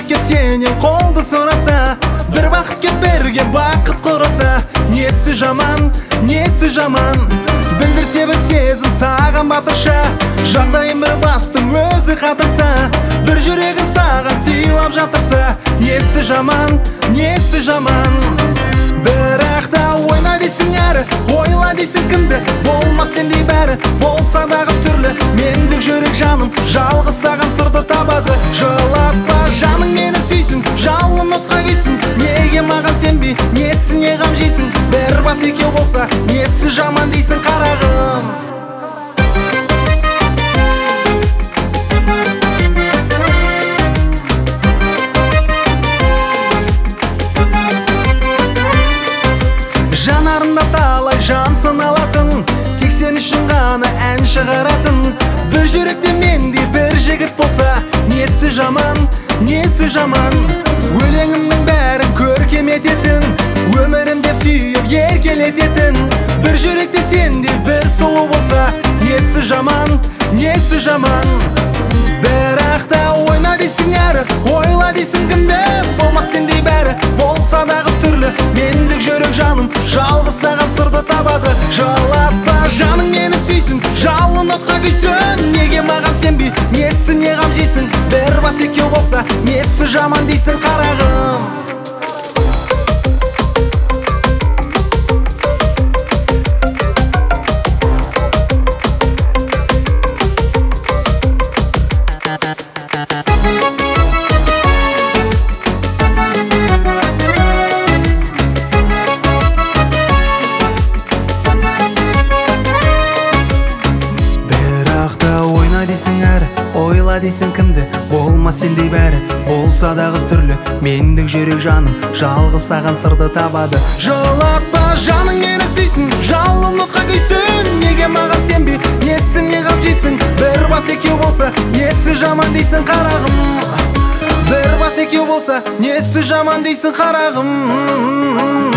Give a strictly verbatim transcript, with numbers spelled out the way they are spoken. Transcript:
кеп сенен қолды сұраса, бір бақыт кеп берген бақыт құраса, несі жаман, несі жаман? Білдірсе бір сезім саған батырша, жағдайым бір бастың өзі қатырса, бір жүрегін саған сыйлап жатырса, несі жаман, несі жаман? Бірақ та ойна дейсің әрі, ойла дейсің кімді, болмас сендей бәрі, болса дағы түрлі. Мендік жүрек жаным, жалғыз саған сырды табады. Жылатпа жаның мені сүйсін, жалын отқа күйсін. Неге маған сенбей, несіне ғам жейсің? Бір бас екеу болса, несі жаман дейсің қарағым? Жанарында талай жан саналатын, тек сен үшін ғана ән шығаратын. Бір жүректе мендей бір жігіт болса, несі жаман, несі жаман? Өлеңімнің бәрін көркем ететін, өмірім деп сүйіп еркелететін. Бір жүректе сендей бір сұлу болса, несі жаман, несі жаман? Бірақ та ойна дейсің әрі, ойла дейсің кімді, болмас сендей бәрі, болса дағы түрлі. Мендік жүрек жаным, жалғыз саған сырды табады. Жылатпа жаның мені сүйсін, жалын отқа күйсін. Неге маған сенбей, несіне ғам жейсің? Бір бас екеу болса, несі жаман дейсің қарағым? Дейсің әрі, ойла дейсің кімді, болмас сендей бәрі, болса да қыз түрлі. Мендік жүрек жаным, жалғыз саған сырды табады. Жылатпа жаның мені сүйсін, жалын отқа күйсін. Неге маған сенбей, несіне ғап жейсің? Бір бас екеу болса, несі жаман дейсің қарағым? Бір бас екеу болса, несі жаман дейсің қарағым?